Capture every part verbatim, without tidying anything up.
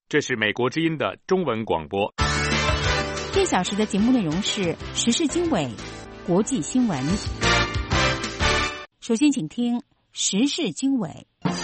这是美国之音的中文广播。 这小时的节目内容是时事经纬、国际新闻。首先请听时事经纬。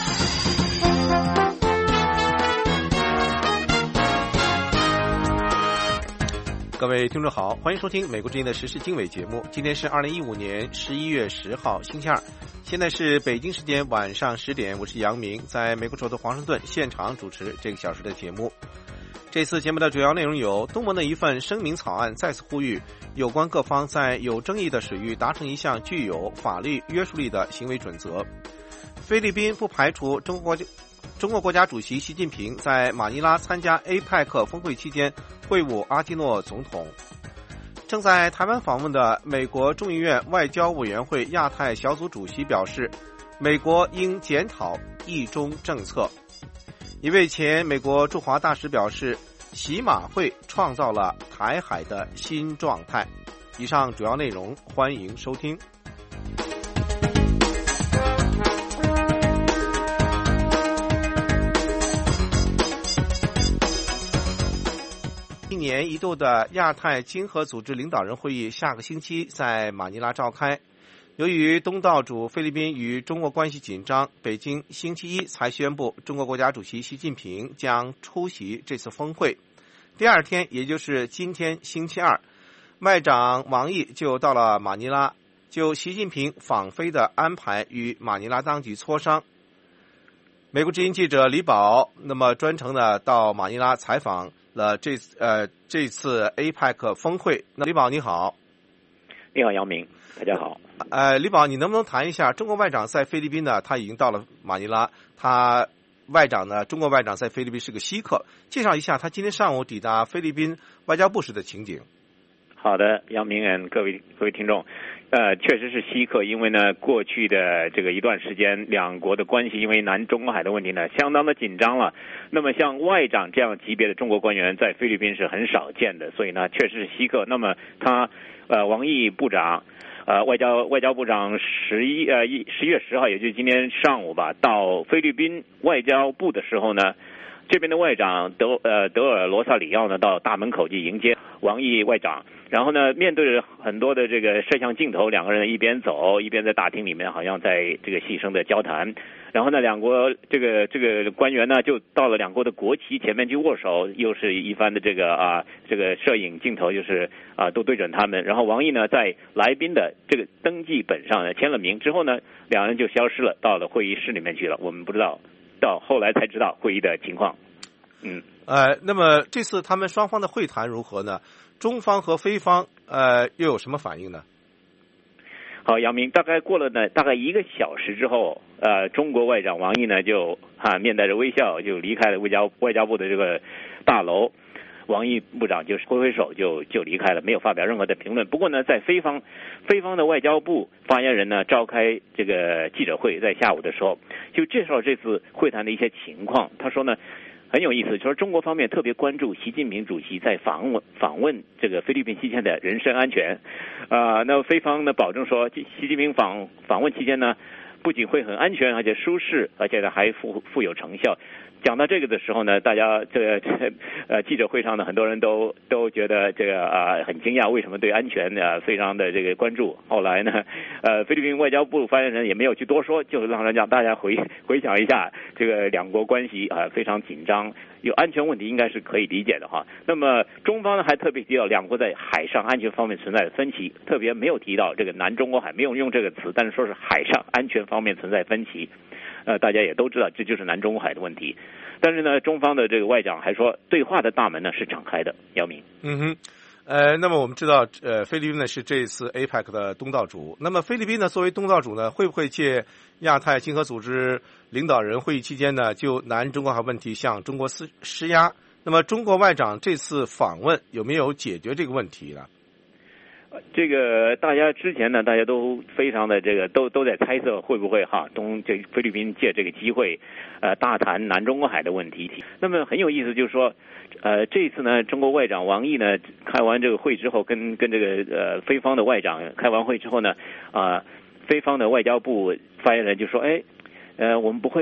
各位听众好，欢迎收听美国之音的时事经纬节目。今天是二零一五年十一月十号星期二，现在是北京时间晚上十点，我是杨明，在美国首都华盛顿现场主持这个小时的节目。这次节目的主要内容有：东盟的一份声明草案再次呼吁有关各方在有争议的水域达成一项具有法律约束力的行为准则；菲律宾不排除中国中国国家主席习近平在马尼拉参加 A P E C 峰会期间会晤阿基诺总统；正在台湾访问的美国众议院外交委员会亚太小组主席表示，美国应检讨一中政策；一位前美国驻华大使表示，习马会创造了台海的新状态。以上主要内容，欢迎收听。一年一度的亚太经合组织领导人会议下个星期在马尼拉召开。由于东道主菲律宾与中国关系紧张，北京星期一才宣布中国国家主席习近平将出席这次峰会。第二天，也就是今天星期二，外长王毅就到了马尼拉，就习近平访菲的安排与马尼拉当局磋商。美国之音记者李宝那么专程的到马尼拉采访了这呃这次 A P E C 峰会。那李宝你好。 你好杨明，大家好。 呃，李宝，你能不能谈一下中国外长在菲律宾呢？他已经到了马尼拉，他外长呢，中国外长在菲律宾是个稀客，介绍一下他今天上午抵达菲律宾外交部时的情景。 好的，杨明人，各位各位听众，呃，确实是稀客，因为呢，过去的这个一段时间，两国的关系因为南中国海的问题呢，相当的紧张了。那么像外长这样级别的中国官员在菲律宾是很少见的，所以呢，确实是稀客。那么他呃，王毅部长。呃，外交外交部长十一呃一十一月十号，也就是今天上午吧，到菲律宾外交部的时候呢，这边的外长德呃德尔罗萨里奥呢到大门口去迎接王毅外长，然后呢面对着很多的这个摄像镜头，两个人一边走一边在大厅里面好像在这个细声的交谈。然后呢，两国这个这个官员呢，就到了两国的国旗前面去握手，又是一番的这个啊，这个摄影镜头就是啊，都对准他们。然后王毅呢，在来宾的这个登记本上呢签了名之后呢，两人就消失了，到了会议室里面去了。我们不知道，到后来才知道会议的情况。嗯， 呃，那么这次他们双方的会谈如何呢？中方和菲方呃又有什么反应呢？ 好，杨明，大概过了呢，大概一个小时之后，呃，中国外长王毅呢就啊面带着微笑就离开了外交外交部的这个大楼。王毅部长就是挥挥手就就离开了，没有发表任何的评论。不过呢，在菲方菲方的外交部发言人呢召开这个记者会，在下午的时候就介绍这次会谈的一些情况。他说呢，很有意思，就说中国方面特别关注习近平主席在访问访问这个菲律宾期间的人身安全，啊、呃，那菲方呢保证说，习近平访访问期间呢，不仅会很安全，而且舒适，而且呢还富富有成效。讲到这个的时候呢，大家这个呃记者会上呢，很多人都都觉得这个啊、呃、很惊讶，为什么对安全呢非常的这个关注？后来呢，呃菲律宾外交部发言人也没有去多说，就是让人让大家回回想一下，这个两国关系啊、呃、非常紧张，有安全问题应该是可以理解的哈。那么中方呢还特别提到两国在海上安全方面存在的分歧，特别没有提到这个南中国海，没有用这个词，但是说是海上安全方面存在分歧。呃，大家也都知道，这就是南中国海的问题。但是呢，中方的这个外长还说，对话的大门呢是敞开的。姚明， 嗯哼，呃，那么我们知道，呃，菲律宾呢是这次 A P E C 的东道主。那么菲律宾呢作为东道主呢，会不会借亚太经合组织领导人会议期间呢，就南中国海问题向中国施施压？那么中国外长这次访问有没有解决这个问题呢？ 这个大家之前呢，大家都非常的这个都都在猜测会不会哈东这菲律宾借这个机会，呃大谈南中国海的问题。那么很有意思，就是说，呃这次呢，中国外长王毅呢开完这个会之后，跟跟这个呃菲方的外长开完会之后呢，啊、呃、菲方的外交部发言人就说，哎。呃，我们不会啦，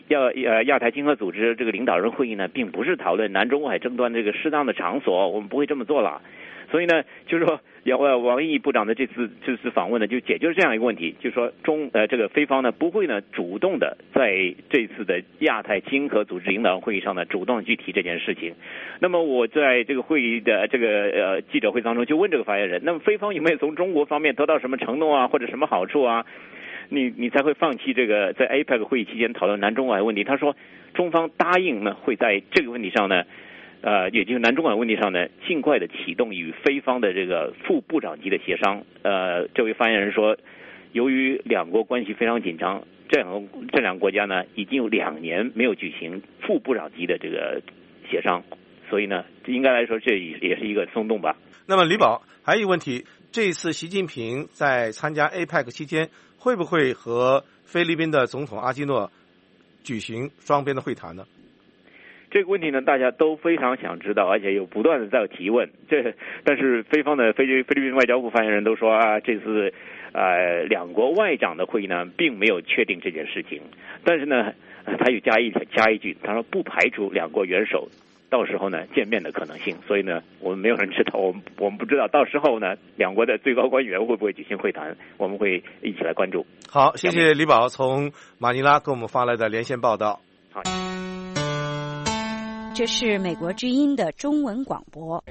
要呃亚太经合组织这个领导人会议呢，并不是讨论南中国海争端这个适当的场所，我们不会这么做了。所以呢，就是说，王王毅部长的这次这次访问呢，就解决了这样一个问题，就是说中呃这个菲方呢不会呢主动的在这次的亚太经合组织领导人会议上呢主动去提这件事情。那么我在这个会议的这个呃记者会当中就问这个发言人，那么菲方有没有从中国方面得到什么承诺啊，或者什么好处啊？你你才会放弃这个在 A P E C 会议期间讨论南中国海问题？他说，中方答应呢会在这个问题上呢。呃，也就是南中国海问题上呢，尽快的启动与菲方的这个副部长级的协商。呃，这位发言人说，由于两国关系非常紧张，这两个这两个国家呢已经有两年没有举行副部长级的这个协商，所以呢，应该来说这也是一个松动吧。 那么李宝还有一个问题，这一次习近平在参加 A P E C 期间，会不会和菲律宾的总统阿基诺举行双边的会谈呢？ 这个问题呢，大家都非常想知道，而且有不断的在提问。这，但是菲方的菲律菲律宾外交部发言人都说啊，这次呃两国外长的会议呢，并没有确定这件事情。但是呢，他又加一加一句，他说不排除两国元首到时候呢见面的可能性。所以呢，我们没有人知道，我们我们不知道到时候呢两国的最高官员会不会举行会谈，我们会一起来关注。 好，谢谢李宝从马尼拉给我们发来的连线报道。 好。 这是美国之音的中文广播。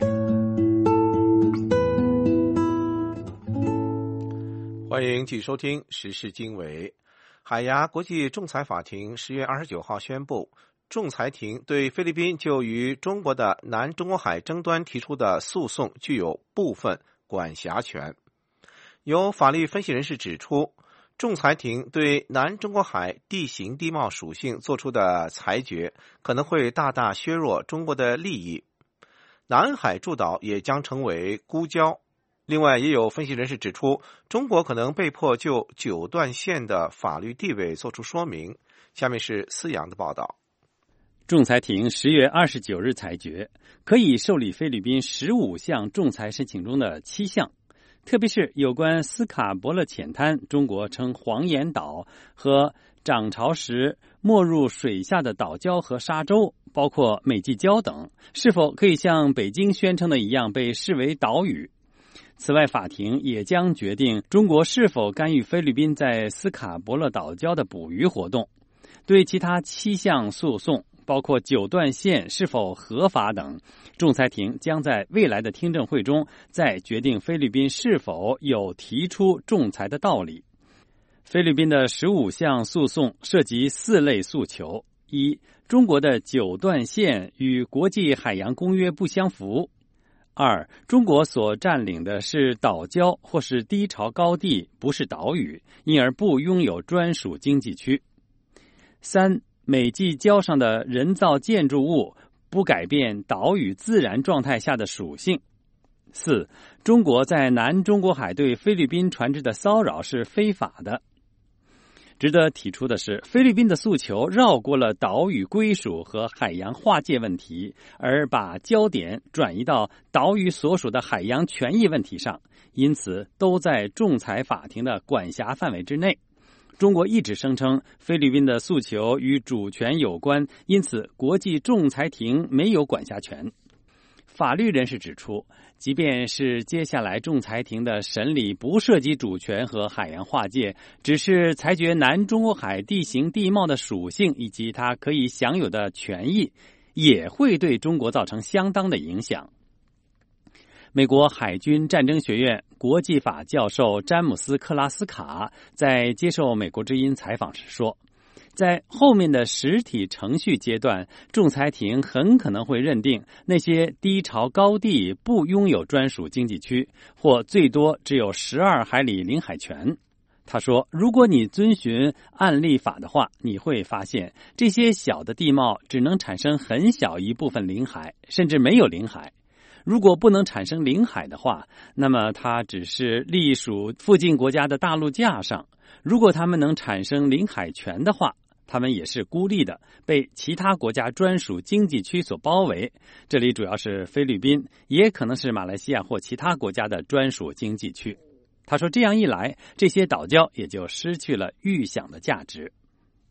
欢迎继续收听时事经纬。海牙国际仲裁法庭十月二十九号宣布，仲裁庭对菲律宾就于中国的南中国海争端提出的诉讼具有部分管辖权。有法律分析人士指出，仲裁庭对南中国海地形地貌属性做出的裁决可能会大大削弱中国的利益，南海诸岛也将成为孤礁。另外，也有分析人士指出，中国可能被迫就九段线的法律地位做出说明。下面是思阳的报道。 仲裁庭十月二十九日裁决，可以受理菲律宾十五项仲裁申请中的七项。特别是有关斯卡伯勒浅滩，中国称黄岩岛和涨潮时没入水下的岛礁和沙洲，包括美济礁等，是否可以像北京宣称的一样被视为岛屿？此外，法庭也将决定中国是否干预菲律宾在斯卡伯勒岛礁的捕鱼活动。对其他七项诉讼，包括九段线是否合法等，仲裁庭将在未来的听证会中再决定菲律宾是否有提出仲裁的道理。菲律宾的十五项诉讼涉及四类诉求：一、中国的九段线与国际海洋公约不相符；二、中国所占领的是岛礁或是低潮高地，不是岛屿，因而不拥有专属经济区；三、美济礁上的人造建筑物不改变岛屿自然状态下的属性；四、中国在南中国海对菲律宾船只的骚扰是非法的。值得提出的是，菲律宾的诉求绕过了岛屿归属和海洋划界问题，而把焦点转移到岛屿所属的海洋权益问题上，因此都在仲裁法庭的管辖范围之内。中国一直声称菲律宾的诉求与主权有关，因此国际仲裁庭没有管辖权。法律人士指出，即便是接下来仲裁庭的审理不涉及主权和海洋划界，只是裁决南中国海地形地貌的属性以及它可以享有的权益，也会对中国造成相当的影响。美国海军战争学院国际法教授詹姆斯·克拉斯卡在接受美国之音采访时说，在后面的实体程序阶段，仲裁庭很可能会认定那些低潮高地不拥有专属经济区，或最多只有十二海里领海权。他说，如果你遵循按例法的话，你会发现这些小的地貌只能产生很小一部分领海，甚至没有领海。如果不能产生领海的话，那么它只是隶属附近国家的大陆架上；如果它们能产生领海权的话，它们也是孤立的，被其他国家专属经济区所包围。这里主要是菲律宾，也可能是马来西亚或其他国家的专属经济区。他说，这样一来，这些岛礁也就失去了预想的价值。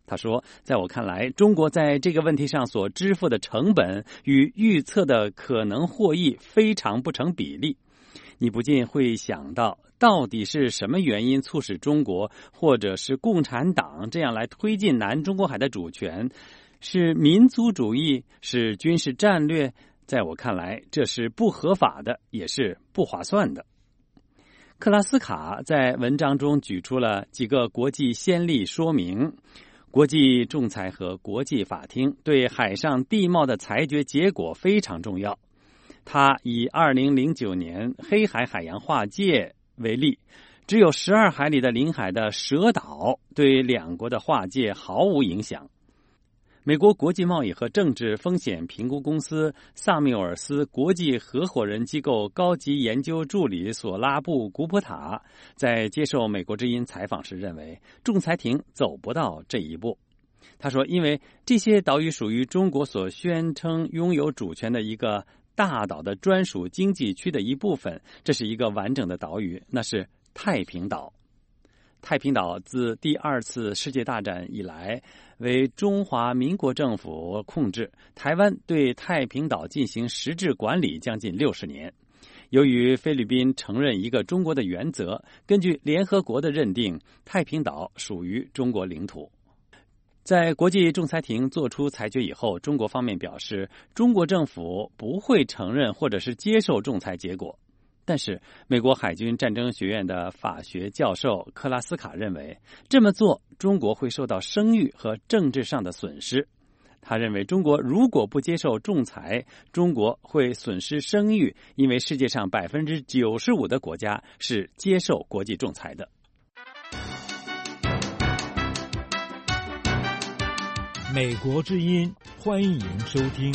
他说，在我看来，中国在这个问题上所支付的成本与预测的可能获益非常不成比例。你不禁会想到，到底是什么原因促使中国或者是共产党这样来推进南中国海的主权？是民族主义？是军事战略？在我看来，这是不合法的，也是不划算的。克拉斯卡在文章中举出了几个国际先例，说明国际仲裁和国际法庭对海上地贸的裁决结果非常重要。他以二零零九年黑海海洋划界为例，只有十二海里的领海的蛇岛对两国的划界毫无影响。美国国际贸易和政治风险评估公司萨缪尔斯国际合伙人机构高级研究助理索拉布古普塔在接受美国之音采访时认为，仲裁庭走不到这一步。他说，因为这些岛屿属于中国所宣称拥有主权的一个大岛的专属经济区的一部分，这是一个完整的岛屿，那是太平岛。太平岛自第二次世界大战以来为中华民国政府控制，台湾对太平岛进行实质管理将近六十年。由于菲律宾承认一个中国的原则，根据联合国的认定，太平岛属于中国领土。在国际仲裁庭作出裁决以后，中国方面表示，中国政府不会承认或者是接受仲裁结果。但是美国海军战争学院的法学教授克拉斯卡认为，这么做中国会受到声誉和政治上的损失。他认为，中国如果不接受仲裁，中国会损失声誉，因为世界上 百分之九十五 的国家是接受国际仲裁的。 美国之音，欢迎收听。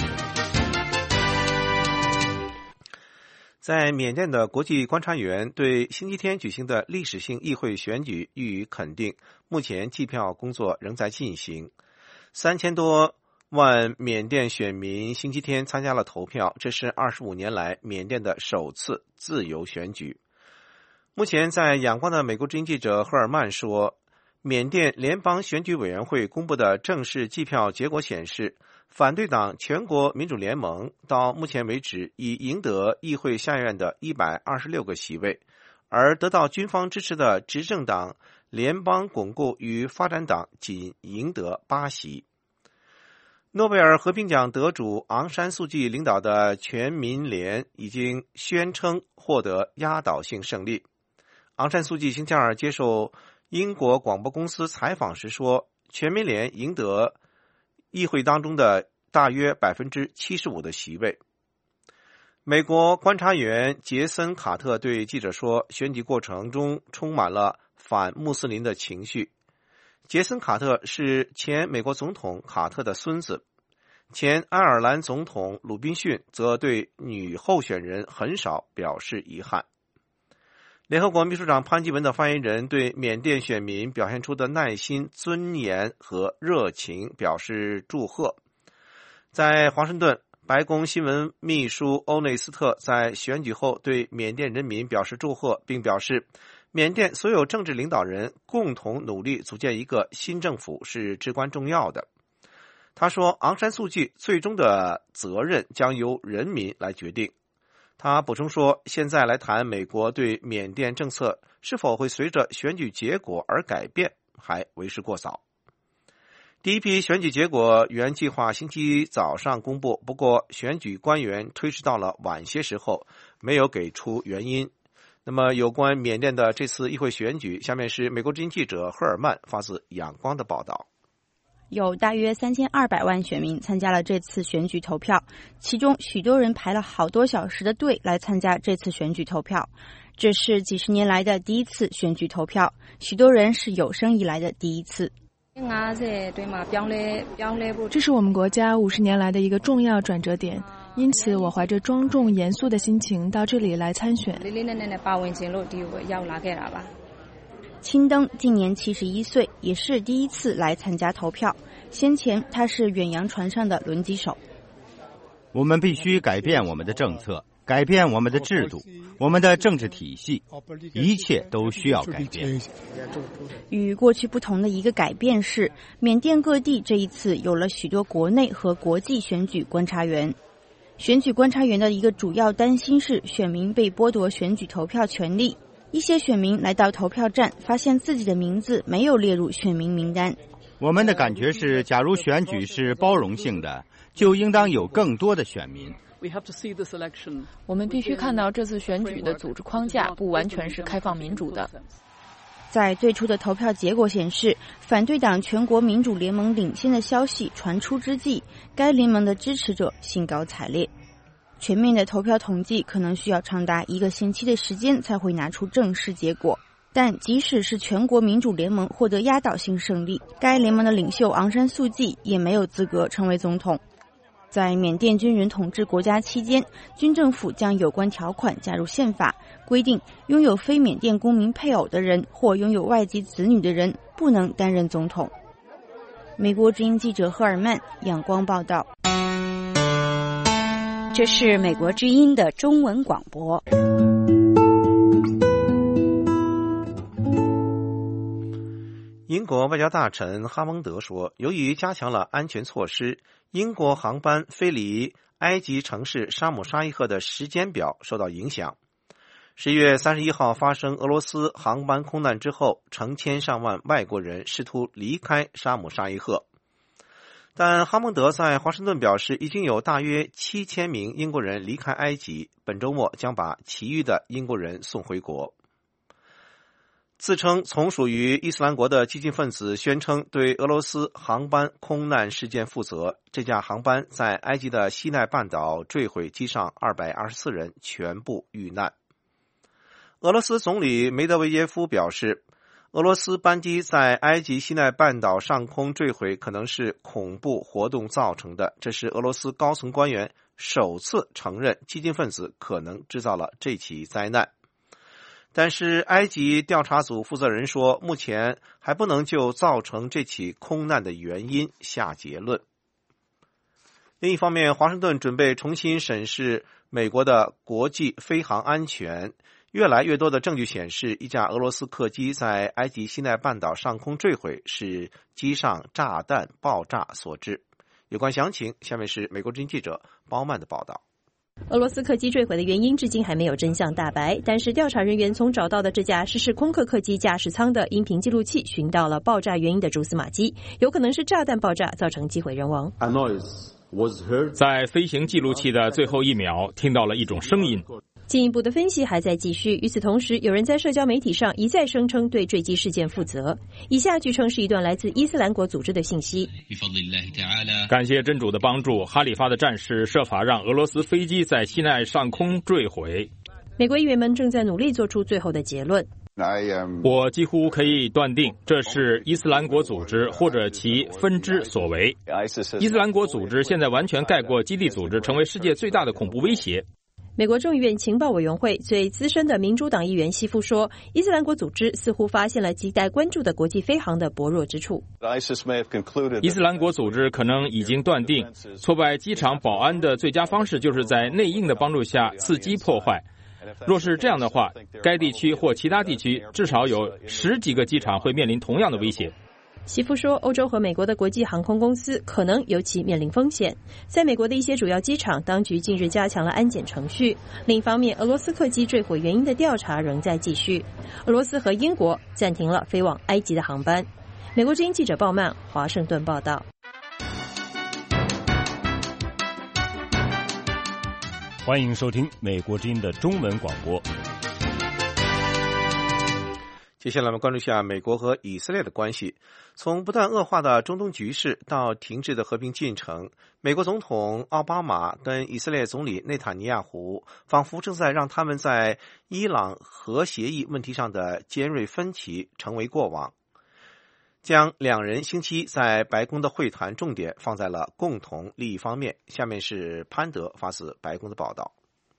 在缅甸的国际观察员对星期天举行的历史性议会选举予以肯定，目前计票工作仍在进行。三千多万缅甸选民星期天参加了投票，这是二十五年来缅甸的首次自由选举。目前在仰光的美国之音记者赫尔曼说，缅甸联邦选举委员会公布的正式计票结果显示，反对党全国民主联盟到目前为止已赢得议会下院的一百二十六个席位，而得到军方支持的执政党联邦巩固与发展党仅赢得八席。诺贝尔和平奖得主昂山素季领导的全民联已经宣称获得压倒性胜利。昂山素季星期二接受英国广播公司采访时说，全民联赢得议会当中的大约 百分之七十五 的席位。美国观察员杰森·卡特对记者说，选举过程中充满了反穆斯林的情绪。杰森·卡特是前美国总统卡特的孙子，前爱尔兰总统鲁宾逊则对女候选人很少表示遗憾。联合国秘书长潘基文的发言人对缅甸选民表现出的耐心、尊严和热情表示祝贺。在华盛顿，白宫新闻秘书欧内斯特在选举后对缅甸人民表示祝贺，并表示缅甸所有政治领导人共同努力组建一个新政府是至关重要的。他说，昂山素季最终的责任将由人民来决定。他补充说，现在来谈美国对缅甸政策是否会随着选举结果而改变，还为时过早。第一批选举结果原计划星期早上公布，不过选举官员推迟到了晚些时候，没有给出原因。那么有关缅甸的这次议会选举，下面是美国之音记者赫尔曼发自仰光的报道。 有大约三千二百万选民参加了这次选举投票，其中许多人排了好多小时的队来参加这次选举投票。这是几十年来的第一次选举投票，许多人是有生以来的第一次。 这是我们国家五十年来的一个重要转折点，因此我怀着庄重严肃的心情到这里来参选。 钦登今年七十一岁，也是第一次来参加投票。先前他是远洋船上的轮机手。 我们必须改变我们的政策， 改变我们的制度，我们的政治体系，一切都需要改变。 与过去不同的一个改变是，缅甸各地这一次有了许多国内和国际选举观察员。选举观察员的一个主要担心是选民被剥夺选举投票权利。一些选民来到投票站，发现自己的名字没有列入选民名单。 我们的感觉是，假如选举是包容性的，就应当有更多的选民。 我们必须看到这次选举的组织框架不完全是开放民主的。 在最初的投票结果显示，反对党全国民主联盟领先的消息传出之际，该联盟的支持者兴高采烈。全面的投票统计可能需要长达一个星期的时间才会拿出正式结果，但即使是全国民主联盟获得压倒性胜利，该联盟的领袖昂山素季也没有资格成为总统。在缅甸军人统治国家期间，军政府将有关条款加入宪法，规定拥有非缅甸公民配偶的人或拥有外籍子女的人不能担任总统。美国之音记者赫尔曼，仰光报道。 这是美国之音的中文广播。 英国外交大臣哈蒙德说，由于加强了安全措施，英国航班飞离埃及城市沙姆沙伊赫的时间表受到影响。十一月三十一号发生俄罗斯航班空难之后，成千上万外国人试图离开沙姆沙伊赫。但哈蒙德在华盛顿表示，已经有大约七千名英国人离开埃及，本周末将把其余的英国人送回国。自称从属于伊斯兰国的激进分子宣称对俄罗斯航班空难事件负责。这架航班在埃及的西奈半岛坠毁，机上二百二十四人全部遇难。俄罗斯总理梅德韦耶夫表示，俄罗斯班机在埃及西奈半岛上空坠毁可能是恐怖活动造成的，这是俄罗斯高层官员首次承认激进分子可能制造了这起灾难。但是埃及调查组负责人说，目前还不能就造成这起空难的原因下结论。另一方面，华盛顿准备重新审视美国的国际飞航安全。越来越多的证据显示，一架俄罗斯客机在埃及西奈半岛上空坠毁是机上炸弹爆炸所致。有关详情，下面是美国之音记者包曼的报道。 俄罗斯客机坠毁的原因至今还没有真相大白，但是调查人员从找到的这架失事空客客机驾驶舱的音频记录器寻到了爆炸原因的蛛丝马迹，有可能是炸弹爆炸造成机毁人亡。 在飞行记录器的最后一秒，听到了一种声音。 进一步的分析还在继续。与此同时，有人在社交媒体上一再声称对坠机事件负责。以下据称是一段来自伊斯兰国组织的信息： 感谢真主的帮助，哈里发的战士设法让俄罗斯飞机在西奈上空坠毁。 美国议员们正在努力做出最后的结论。 我几乎可以断定，这是伊斯兰国组织或者其分支所为。伊斯兰国组织现在完全盖过基地组织，成为世界最大的恐怖威胁。 美国众议院情报委员会最资深的民主党议员西夫说，伊斯兰国组织似乎发现了亟待关注的国际飞航的薄弱之处。 伊斯兰国组织可能已经断定，挫败机场保安的最佳方式就是在内应的帮助下伺机破坏。若是这样的话，该地区或其他地区至少有十几个机场会面临同样的威胁。 西夫说，欧洲和美国的国际航空公司可能尤其面临风险。在美国的一些主要机场，当局近日加强了安检程序。另一方面，俄罗斯客机坠毁原因的调查仍在继续。俄罗斯和英国暂停了飞往埃及的航班。美国之音记者鲍曼，华盛顿报道。 欢迎收听美国之音的中文广播。 接下来我们关注一下美国和以色列的关系。从不断恶化的中东局势到停滞的和平进程，美国总统奥巴马跟以色列总理内塔尼亚胡仿佛正在让他们在伊朗核协议问题上的尖锐分歧成为过往，将两人星期在白宫的会谈重点放在了共同利益方面。下面是潘德发自白宫的报道。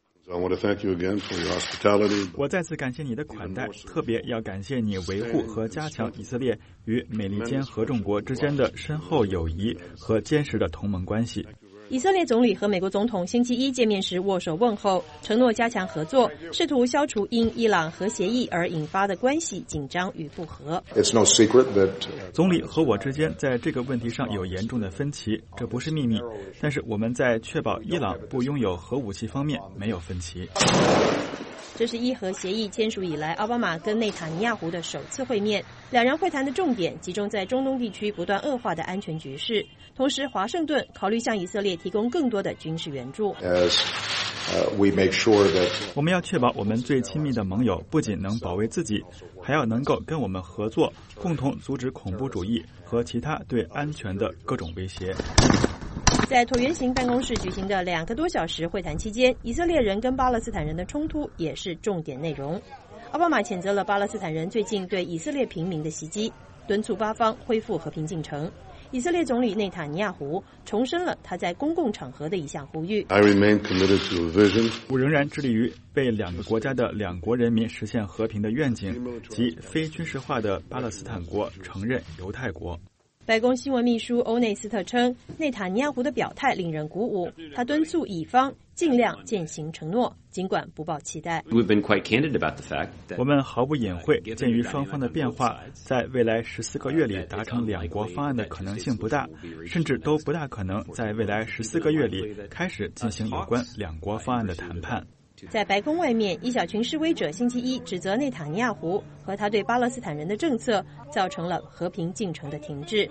我再次感谢你的款待，特别要感谢你维护和加强以色列与美利坚合众国之间的深厚友谊和坚实的同盟关系。 以色列总理和美国总统星期一见面时握手问候，承诺加强合作，试图消除因伊朗核协议而引发的关系紧张与不和。 It's no secret that 总理和我之间在这个问题上有严重的分歧，这不是秘密。但是我们在确保伊朗不拥有核武器方面没有分歧。 这是伊核协议签署以来奥巴马跟内塔尼亚胡的首次会面，两人会谈的重点集中在中东地区不断恶化的安全局势，同时华盛顿考虑向以色列提供更多的军事援助。 as uh, we make sure that 我们要确保我们最亲密的盟友不仅能保卫自己，还要能够跟我们合作，共同阻止恐怖主义和其他对安全的各种威胁。 在椭圆形办公室举行的两个多小时会谈期间，以色列人跟巴勒斯坦人的冲突也是重点内容。奥巴马谴责了巴勒斯坦人最近对以色列平民的袭击，敦促巴方恢复和平进程。以色列总理内塔尼亚胡重申了他在公共场合的一项呼吁 I remain committed to a vision 我仍然致力于为两个国家的两国人民实现和平的愿景，即非军事化的巴勒斯坦国承认犹太国。 白宫新闻秘书欧内斯特称，内塔尼亚胡的表态令人鼓舞，他敦促以方尽量践行承诺，尽管不抱期待。 我们毫不隐晦，鉴于双方的变化，在未来十四个月里达成两国方案的可能性不大，甚至都不大可能在未来十四个月里开始进行有关两国方案的谈判。 在白宫外面，一小群示威者星期一指责内塔尼亚胡和他对巴勒斯坦人的政策造成了和平进程的停滞。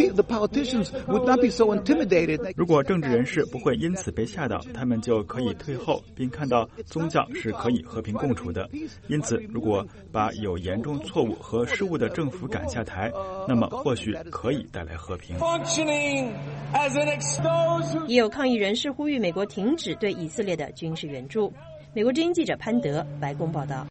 如果政治人士不会因此被吓到，他们就可以退后，并看到宗教是可以和平共处的。因此，如果把有严重错误和失误的政府赶下台，那么或许可以带来和平。 也有抗议人士呼吁美国停止对以色列的军事援助。美国之音记者潘德，白宫报道。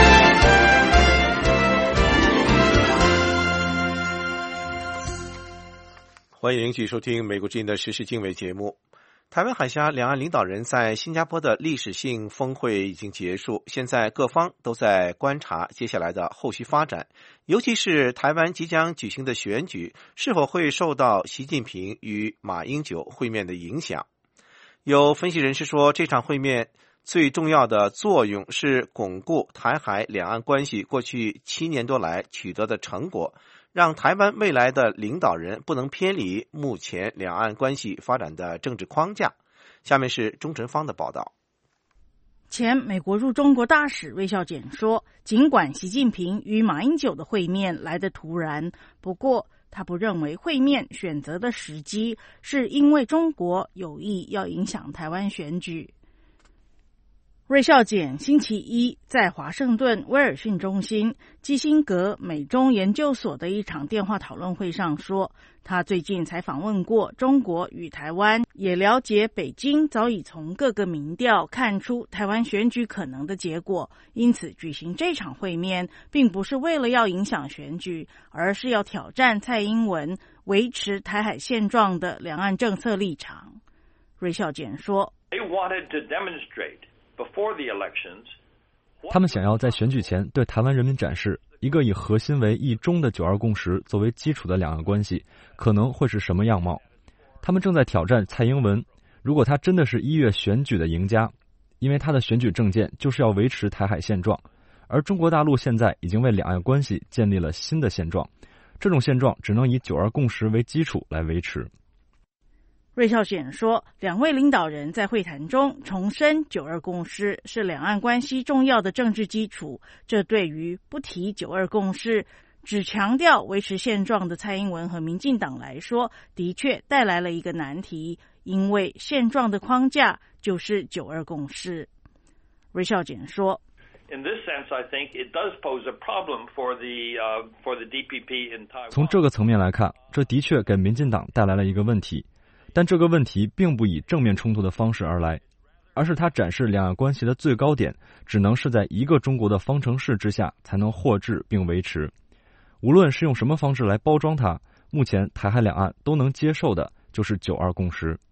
欢迎继续收听美国之音的时事经纬节目。台湾海峡两岸领导人在新加坡的历史性峰会已经结束，现在各方都在观察接下来的后续发展，尤其是台湾即将举行的选举是否会受到习近平与马英九会面的影响。有分析人士说，这场会面最重要的作用是巩固台海两岸关系过去七年多来取得的成果，让台湾未来的领导人不能偏离目前两岸关系发展的政治框架。下面是钟晨芳的报道。 前美国驻中国大使瑞孝俭说，尽管习近平与马英九的会面来得突然，不过他不认为会面选择的时机是因为中国有意要影响台湾选举。瑞孝俭星期一在华盛顿威尔逊中心基辛格美中研究所的一场电话讨论会上说，他最近才访问过中国与台湾，也了解北京早已从各个民调看出台湾选举可能的结果，因此举行这场会面并不是为了要影响选举，而是要挑战蔡英文维持台海现状的两岸政策立场。瑞孝俭说， They wanted to demonstrate before the elections, 他们想要在选举前对台湾人民展示一个以核心为一中的九二共识作为基础的两岸关系可能会是什么样貌。他们正在挑战蔡英文，如果他真的是一月选举的赢家，因为他的选举政见就是要维持台海现状，而中国大陆现在已经为两岸关系建立了新的现状，这种现状只能以九二共识为基础来维持。 瑞孝俭说，两位领导人在会谈中重申九二共识是两岸关系重要的政治基础，这对于不提九二共识只强调维持现状的蔡英文和民进党来说，的确带来了一个难题，因为现状的框架就是九二共识。瑞孝俭说， In this sense, I think it does pose a problem for the, uh, for the D P P in Taiwan. 从这个层面来看，这的确给民进党带来了一个问题，但这个问题并不以正面冲突的方式而来，而是它展示两岸关系的最高点只能是在一个中国的方程式之下才能获致并维持。无论是用什么方式来包装它，目前台海两岸都能接受的就是九二共识。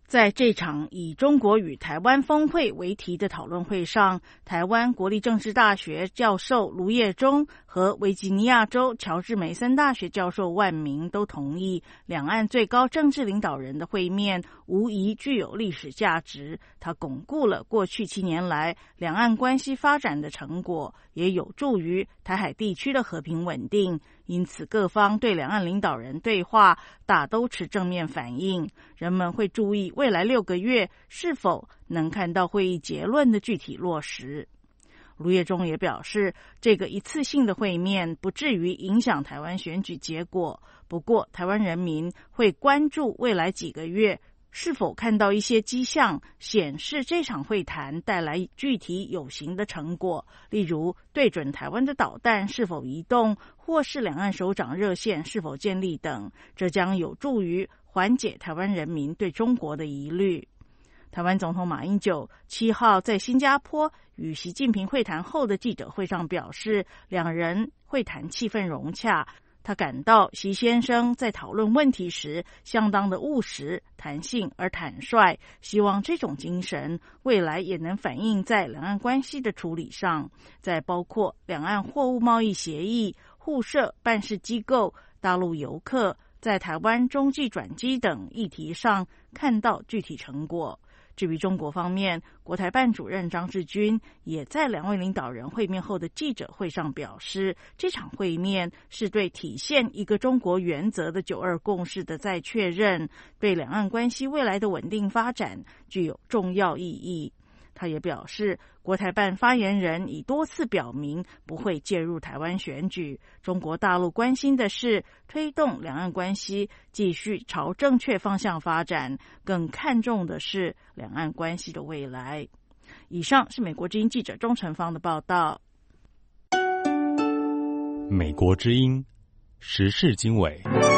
在这场以中国与台湾峰会为题的讨论会上，台湾国立政治大学教授卢业中和维吉尼亚州乔治梅森大学教授万明都同意，两岸最高政治领导人的会面无疑具有历史价值，它巩固了过去七年来两岸关系发展的成果，也有助于台海地区的和平稳定。因此各方对两岸领导人对话大都持正面反应，人们会注意未来六个月是否能看到会议结论的具体落实。卢业中也表示，这个一次性的会面不至于影响台湾选举结果，不过台湾人民会关注未来几个月是否看到一些迹象显示这场会谈带来具体有形的成果，例如对准台湾的导弹是否移动，或是两岸首长热线是否建立等，这将有助于缓解台湾人民对中国的疑虑。台湾总统马英九七号在新加坡与习近平会谈后的记者会上表示，两人会谈气氛融洽，他感到习先生在讨论问题时相当的务实、弹性而坦率，希望这种精神未来也能反映在两岸关系的处理上，在包括两岸货物贸易协议、互设办事机构、大陆游客在台湾中继转机等议题上看到具体成果。至于中国方面，国台办主任张志军也在两位领导人会面后的记者会上表示，这场会面是对体现一个中国原则的九二共识的再确认，对两岸关系未来的稳定发展具有重要意义。他也表示，国台办发言人已多次表明不会介入台湾选举，中国大陆关心的是推动两岸关系继续朝正确方向发展，更看重的是两岸关系的未来。以上是美国之音记者钟成芳的报道。 美国之音时事经纬。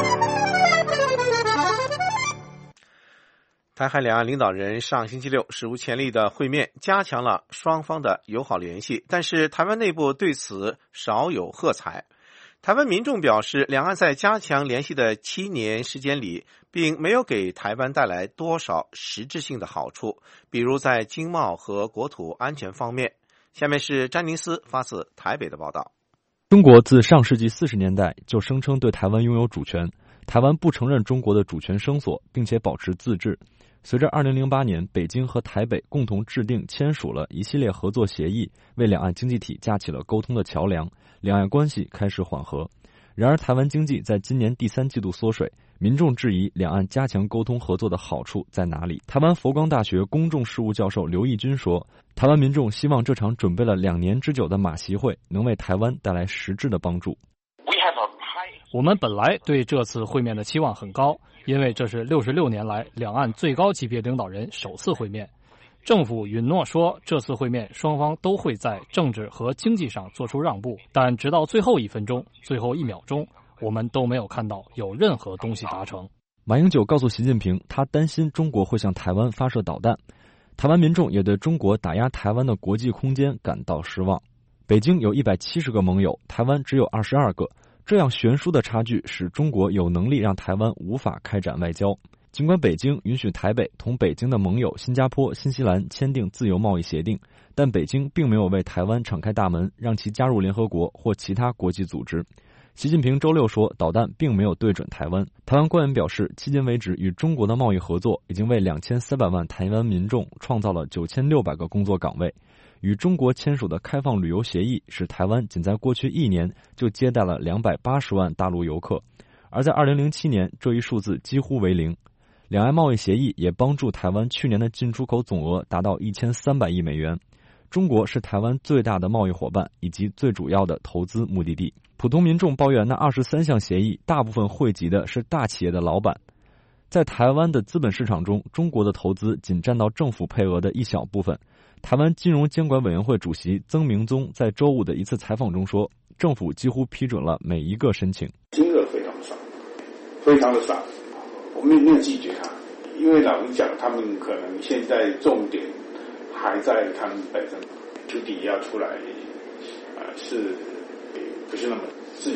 台海两岸领导人上星期六史无前例的会面，加强了双方的友好联系，但是台湾内部对此少有喝彩。台湾民众表示，两岸在加强联系的七年时间里，并没有给台湾带来多少实质性的好处，比如在经贸和国土安全方面。下面是詹宁斯发自台北的报道。 中国自上世纪四十年代就声称对台湾拥有主权，台湾不承认中国的主权声索，并且保持自治。随着二零零八年北京和台北共同制定签署了一系列合作协议，为两岸经济体架起了沟通的桥梁，两岸关系开始缓和。然而台湾经济在今年第三季度缩水，民众质疑两岸加强沟通合作的好处在哪里。台湾佛光大学公众事务教授刘义军说，台湾民众希望这场准备了两年之久的马习会能为台湾带来实质的帮助。 我们本来对这次会面的期望很高，因为这是六十六年来两岸最高级别领导人首次会面。政府允诺说，这次会面双方都会在政治和经济上做出让步，但直到最后一分钟、最后一秒钟，我们都没有看到有任何东西达成。 马英九告诉习近平，他担心中国会向台湾发射导弹。台湾民众也对中国打压台湾的国际空间感到失望。北京有一百七十个盟友，台湾只有二十二个。这样悬殊的差距使中国有能力让台湾无法开展外交。尽管北京允许台北同北京的盟友新加坡、新西兰签订自由贸易协定，但北京并没有为台湾敞开大门，让其加入联合国或其他国际组织。习近平周六说，导弹并没有对准台湾。台湾官员表示，迄今为止与中国的贸易合作已经为两千三百万台湾民众创造了九千六百个工作岗位。与中国签署的开放旅游协议使台湾仅在过去一年就接待了两百八十万大陆游客，而在二零零七年这一数字几乎为零。两岸贸易协议也帮助台湾去年的进出口总额达到一千三百亿美元。中国是台湾最大的贸易伙伴以及最主要的投资目的地。普通民众抱怨那二十三项协议大部分惠及的是大企业的老板。在台湾的资本市场中，中国的投资仅占到政府配额的一小部分。台湾金融监管委员会主席曾明宗在周五的一次采访中说，政府几乎批准了每一个申请。 金额非常少，非常的少，我们没有拒绝他，因为老实讲，他们可能现在重点还在他们本身主体要出来，呃，是不是那么自由的。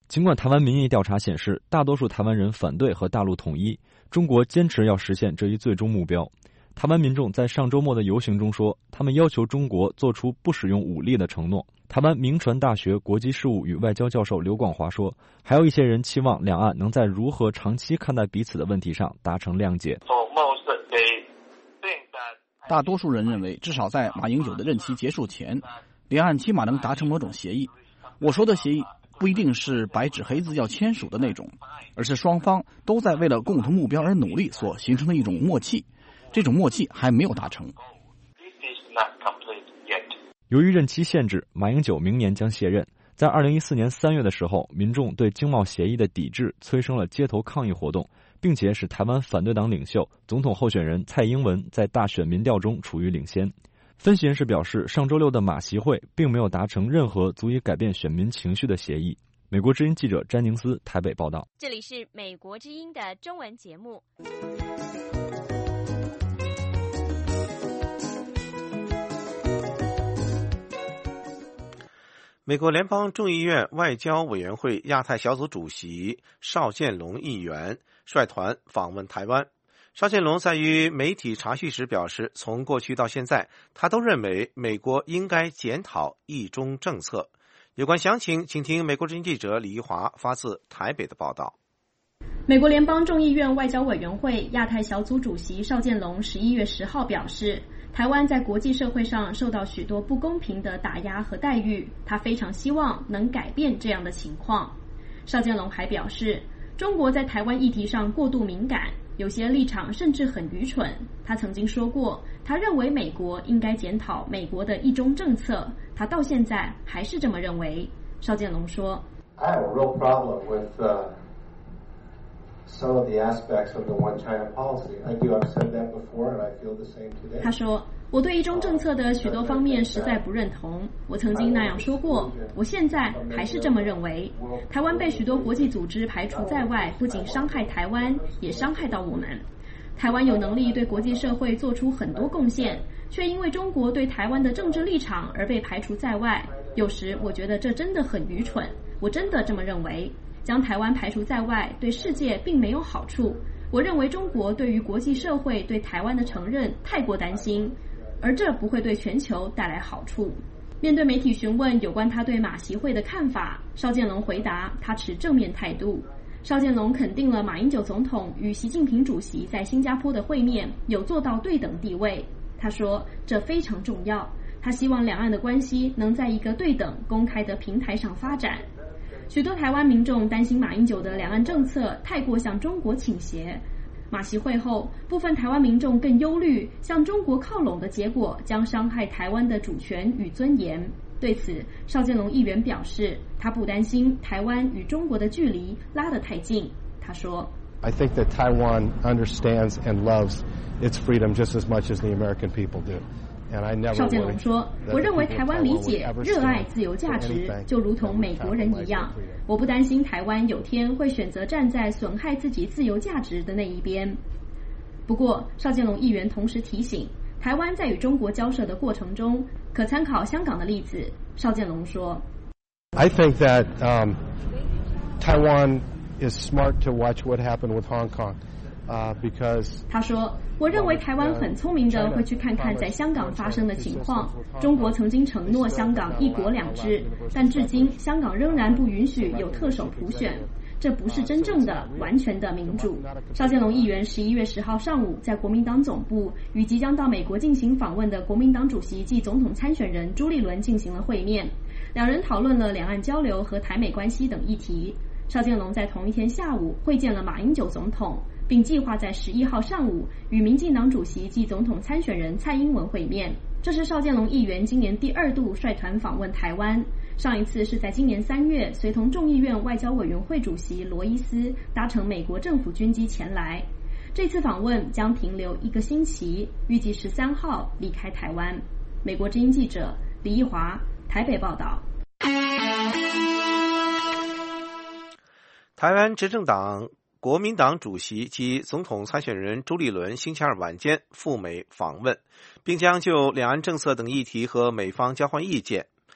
尽管台湾民意调查显示，大多数台湾人反对和大陆统一，中国坚持要实现这一最终目标。台湾民众在上周末的游行中说，他们要求中国做出不使用武力的承诺。台湾铭传大学国际事务与外交教授刘广华说，还有一些人期望两岸能在如何长期看待彼此的问题上达成谅解。 大多数人认为，至少在马英九的任期结束前，两岸起码能达成某种协议。我说的协议不一定是白纸黑字要签署的那种，而是双方都在为了共同目标而努力所形成的一种默契。这种默契还没有达成。 由于任期限制，马英九明年将卸任。在二零一四年三月的时候，民众对经贸协议的抵制催生了街头抗议活动，并且使台湾反对党领袖、总统候选人蔡英文在大选民调中处于领先。分析人士表示，上周六的马习会并没有达成任何足以改变选民情绪的协议。美国之音记者詹宁斯台北报道。 这里是美国之音的中文节目。 美国联邦众议院外交委员会亚太小组主席邵建龙议员率团访问台湾。邵建龙在与媒体查叙时表示，从过去到现在，他都认为美国应该检讨一中政策。有关详情，请听美国之音记者李一华发自台北的报道。 美国联邦众议院外交委员会亚太小组主席邵建龙十一月十号表示，台湾在国际社会上受到许多不公平的打压和待遇，他非常希望能改变这样的情况。邵建龙还表示，中国在台湾议题上过度敏感，有些立场甚至很愚蠢。他曾经说过，他认为美国应该检讨美国的一中政策，他到现在还是这么认为。邵建龙说 I have a real problem with uh, some of the aspects of the one China policy. I do. I've said that before, and I feel the same today. 他说，我对一中政策的许多方面实在不认同，我曾经那样说过，我现在还是这么认为。台湾被许多国际组织排除在外，不仅伤害台湾，也伤害到我们。台湾有能力对国际社会做出很多贡献，却因为中国对台湾的政治立场而被排除在外。有时我觉得这真的很愚蠢，我真的这么认为。将台湾排除在外，对世界并没有好处。我认为中国对于国际社会对台湾的承认太过担心，而这不会对全球带来好处。面对媒体询问有关他对马习会的看法，邵建龙回答他持正面态度。邵建龙肯定了马英九总统与习近平主席在新加坡的会面有做到对等地位。他说这非常重要，他希望两岸的关系能在一个对等公开的平台上发展。许多台湾民众担心马英九的两岸政策太过向中国倾斜。马习会后，部分台湾民众更忧虑向中国靠拢的结果将伤害台湾的主权与尊严。对此，邵建龙议员表示，他不担心台湾与中国的距离拉得太近。他说 I think that Taiwan understands and loves its freedom just as much as the American people do. 邵建龙说，我认为台湾理解、热爱自由价值，就如同美国人一样。我不担心台湾有天会选择站在损害自己自由价值的那一边。不过，邵建龙议员同时提醒，台湾在与中国交涉的过程中，可参考香港的例子。邵建龙说 I think that um, Taiwan is smart to watch what happened with Hong Kong.Uh, because 他说，我认为台湾很聪明的会去看看在香港发生的情况。中国曾经承诺香港一国两制，但至今香港仍然不允许有特首普选，这不是真正的完全的民主。邵建龙议员十一月十号上午在国民党总部与即将到美国进行访问的国民党主席暨总统参选人朱立伦进行了会面，两人讨论了两岸交流和台美关系等议题。邵建龙在同一天下午会见了马英九总统，并计划在十一号上午与民进党主席暨总统参选人蔡英文会面。这是邵建龙议员今年第二度率团访问台湾，上一次是在今年三月随同众议院外交委员会主席罗伊斯搭乘美国政府军机前来。这次访问将停留一个星期，预计十三号离开台湾。美国之音记者李义华台北报道。 台湾执政党国民党主席及总统参选人朱立伦星期二晚间赴美访问，并将就两岸政策等议题和美方交换意见。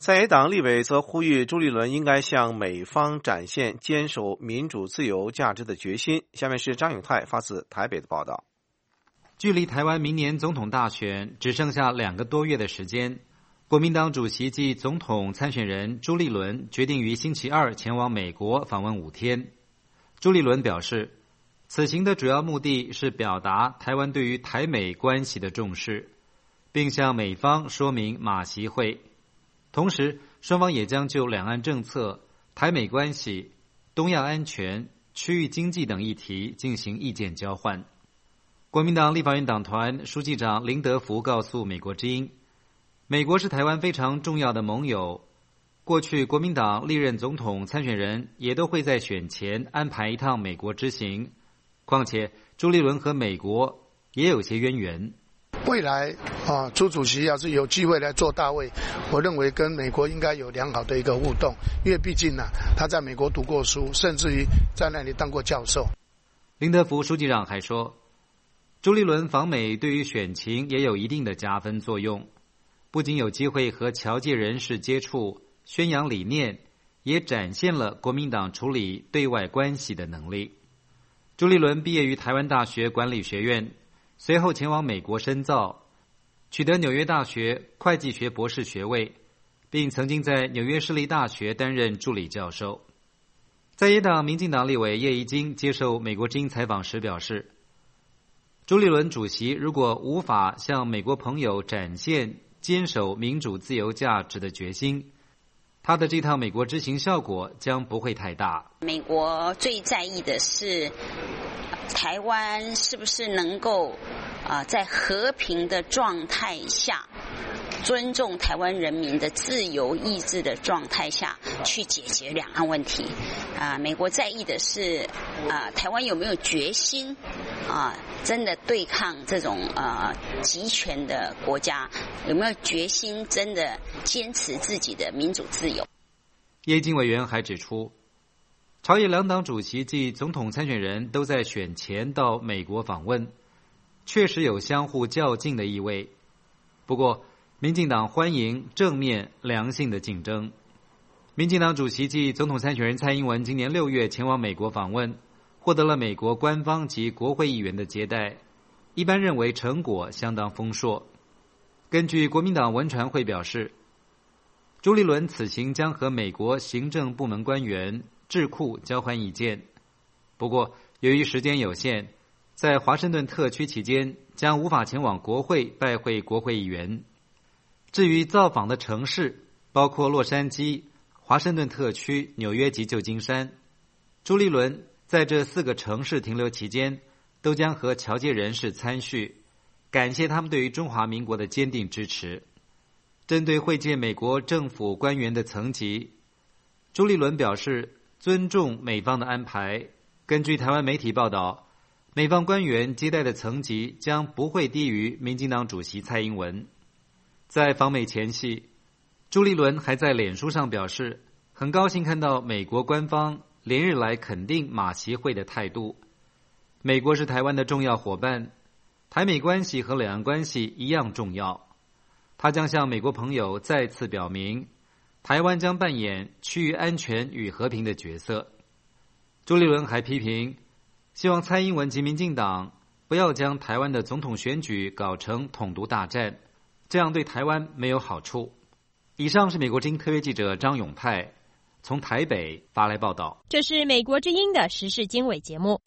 在野党立委则呼吁朱立伦应该向美方展现坚守民主自由价值的决心。下面是张永泰发自台北的报道。 距离台湾明年总统大选只剩下两个多月的时间，国民党主席暨总统参选人朱立伦决定于星期二前往美国访问五天。朱立伦表示，此行的主要目的是表达台湾对于台美关系的重视，并向美方说明马习会。同时，双方也将就两岸政策、台美关系、东亚安全、区域经济等议题进行意见交换。国民党立法院党团书记长林德福告诉美国之音，美国是台湾非常重要的盟友，过去国民党历任总统参选人也都会在选前安排一趟美国之行，况且朱立伦和美国也有些渊源。 未来啊，朱主席要是有机会来做大位，我认为跟美国应该有良好的一个互动，因为毕竟呢、啊，他在美国读过书，甚至于在那里当过教授。 林德福书记长还说，朱立伦访美对于选情也有一定的加分作用，不仅有机会和侨界人士接触，宣扬理念，也展现了国民党处理对外关系的能力。朱立伦毕业于台湾大学管理学院，随后前往美国深造，取得纽约大学会计学博士学位，并曾经在纽约市立大学担任助理教授。在野党民进党立委叶宜津接受美国之音采访时表示，朱立伦主席如果无法向美国朋友展现坚守民主自由价值的决心，他的这趟美国之行效果将不会太大。 美国最在意的是台湾是不是能够啊、呃，在和平的状态下，尊重台湾人民的自由意志的状态下去解决两岸问题。啊、呃，美国在意的是啊、呃，台湾有没有决心啊、呃，真的对抗这种呃集权的国家，有没有决心真的坚持自己的民主自由。 叶金委员还指出，朝野两党主席及总统参选人都在选前到美国访问，确实有相互较劲的意味。不过，民进党欢迎正面良性的竞争。民进党主席及总统参选人蔡英文今年六月前往美国访问，获得了美国官方及国会议员的接待，一般认为成果相当丰硕。根据国民党文传会表示，朱立伦此行将和美国行政部门官员、智库交换意见。不过，由于时间有限，在华盛顿特区期间将无法前往国会拜会国会议员。至于造访的城市，包括洛杉矶、华盛顿特区、纽约及旧金山，朱立伦在这四个城市停留期间，都将和侨界人士参叙，感谢他们对于中华民国的坚定支持。针对会见美国政府官员的层级，朱立伦表示尊重美方的安排。根据台湾媒体报道，美方官员接待的层级将不会低于民进党主席蔡英文。在访美前夕，朱立伦还在脸书上表示，很高兴看到美国官方连日来肯定马习会的态度。美国是台湾的重要伙伴，台美关系和两岸关系一样重要。他将向美国朋友再次表明，台湾将扮演区域安全与和平的角色。朱立伦还批评，希望蔡英文及民进党不要将台湾的总统选举搞成统独大战，这样对台湾没有好处。以上是美国之音特约记者张永泰从台北发来报道。 这是美国之音的时事经纬节目。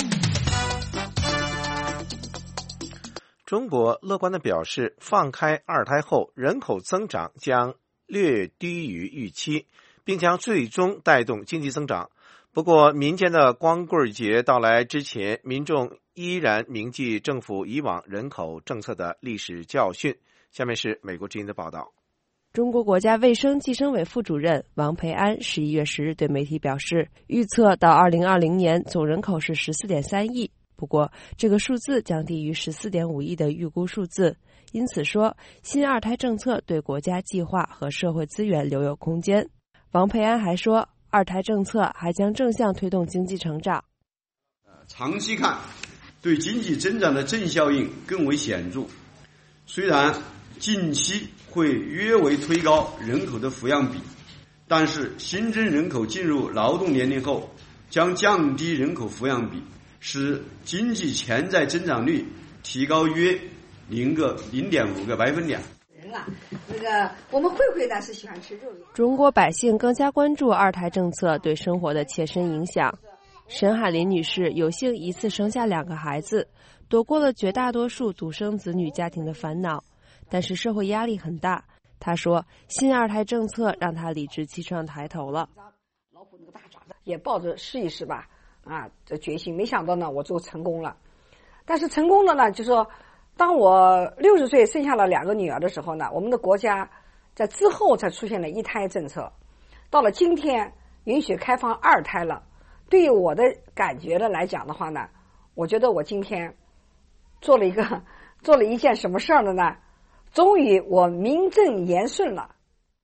中国乐观地表示，放开二胎后人口增长将略低于预期，并将最终带动经济增长。不过，民间的光棍节到来之前，民众依然铭记政府以往人口政策的历史教训。下面是美国之音的报道。 中国国家卫生计生委副主任王培安十一月十日对媒体表示，预测到二零二零年总人口是十四点三亿。不过，这个数字将低于 十四点五亿的预估数字，因此说，新二胎政策对国家计划和社会资源留有空间。王培安还说，二胎政策还将正向推动经济成长。 长期看，对经济增长的正效应更为显著。虽然近期会略微推高人口的抚养比，但是新增人口进入劳动年龄后，将降低人口抚养比，使经济潜在增长率提高约零个零点五个百分点。 那个我们慧慧呢是喜欢吃肉的。 中国百姓更加关注二胎政策对生活的切身影响。沈海林女士有幸一次生下两个孩子，躲过了绝大多数独生子女家庭的烦恼，但是社会压力很大。她说，新二胎政策让她理直气壮抬头了。 老虎那个大爪子也抱着试一试吧，啊，这决心。没想到呢，我做成功了。但是成功了呢，就说。当我六十岁生下了两个女儿的时候呢，我们的国家在之后才出现了一胎政策，到了今天允许开放二胎了。对于我的感觉的来讲的话呢，我觉得我今天做了一个做了一件什么事儿了呢？终于我名正言顺了。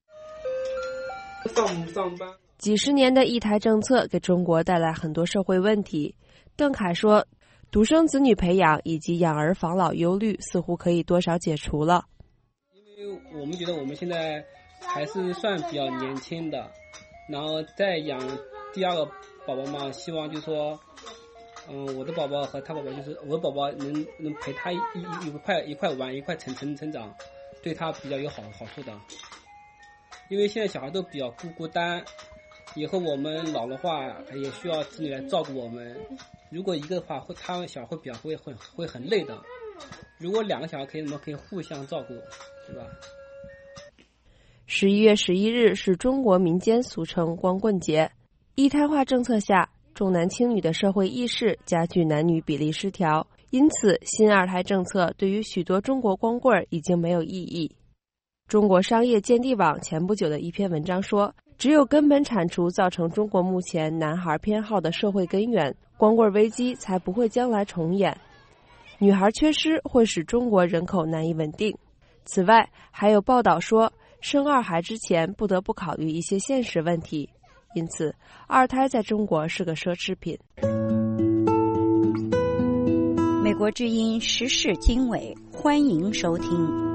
上不上班？几十年的一胎政策给中国带来很多社会问题。邓凯说，独生子女培养以及养儿防老忧虑似乎可以多少解除了。 因为我们觉得我们现在还是算比较年轻的，然后再养第二个宝宝嘛，希望就是说，嗯，我的宝宝和他宝宝，就是我的宝宝能能陪他一一一块一块玩，一块成成成长，对他比较有好好处的。因为现在小孩都比较孤孤单，以后我们老的话也需要子女来照顾我们。如果一个的话，会他们小孩会比较会会会很累的。如果两个小孩可以，我们可以互相照顾，是吧？ 十一月十一日是中国民间俗称光棍节。一胎化政策下，重男轻女的社会意识加剧男女比例失调，因此新二胎政策对于许多中国光棍已经没有意义。中国商业鉴定网前不久的一篇文章说，只有根本铲除造成中国目前男孩偏好的社会根源，光棍危机才不会将来重演。女孩缺失会使中国人口难以稳定。此外，还有报道说，生二孩之前不得不考虑一些现实问题，因此二胎在中国是个奢侈品。 美国之音时事经纬，欢迎收听。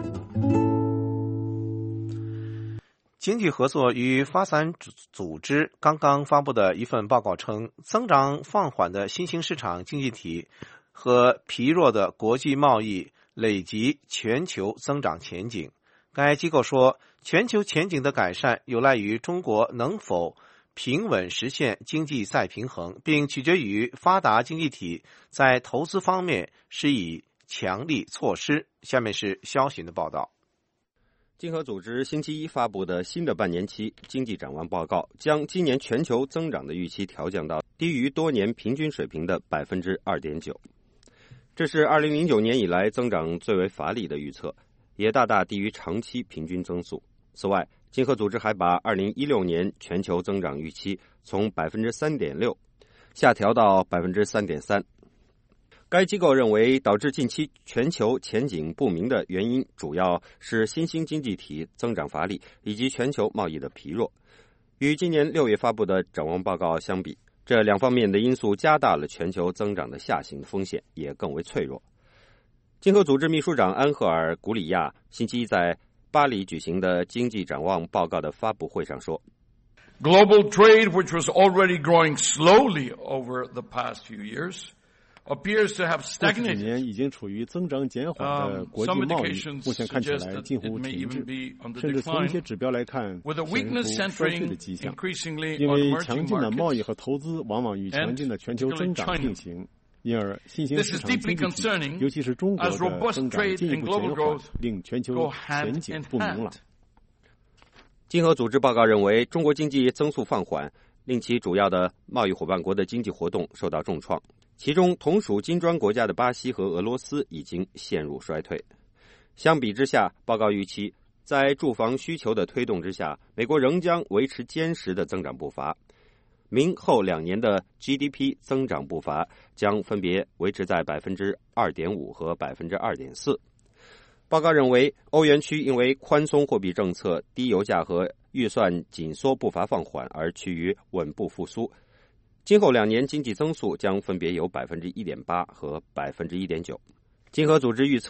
经济合作与发展组织刚刚发布的一份报告称，增长放缓的新兴市场经济体和疲弱的国际贸易累及全球增长前景。该机构说，全球前景的改善有赖于中国能否平稳实现经济再平衡，并取决于发达经济体在投资方面施以强力措施。下面是肖巡的报道。 经合组织星期一发布的新的半年期经济展望报告，将今年全球增长的预期调降到低于多年平均水平的 百分之二点九， 这是二零零九年以来增长最为乏力的预测，也大大低于长期平均增速。此外，经合组织还把二零一六年全球增长预期从 百分之三点六 下调到 百分之三点三。该机构认为，导致近期全球前景不明的原因主要是新兴经济体增长乏力以及全球贸易的疲弱。与今年六月发布的展望报告相比，这两方面的因素加大了全球增长的下行风险，也更为脆弱。经合组织秘书长安赫尔·古里亚星期一在巴黎举行的经济展望报告的发布会上说， Global trade, which was already growing slowly over the past few years, appears to have stagnated. 过去几年已经处于增长减缓的国际贸易，目前看起来近乎停滞，甚至从一些指标来看，显出衰退的迹象。因为强劲的贸易和投资往往与强劲的全球增长并行，因而新兴市场经济体，尤其是中国的增长进一步减缓，令全球前景不明朗。 经合组织报告认为，中国经济增速放缓，令其主要的贸易伙伴国的经济活动受到重创。其中同属金砖国家的巴西和俄罗斯已经陷入衰退。相比之下，报告预期在住房需求的推动之下，美国仍将维持坚实的增长步伐。明后两年的 G D P 增长步伐将分别维持在 百分之二点五 和 百分之二点四。报告认为，欧元区因为宽松货币政策、低油价和预算紧缩步伐放缓而趋于稳步复苏。今后两年经济增速将分别有 百分之一点八 和 百分之一点九。经合组织预测，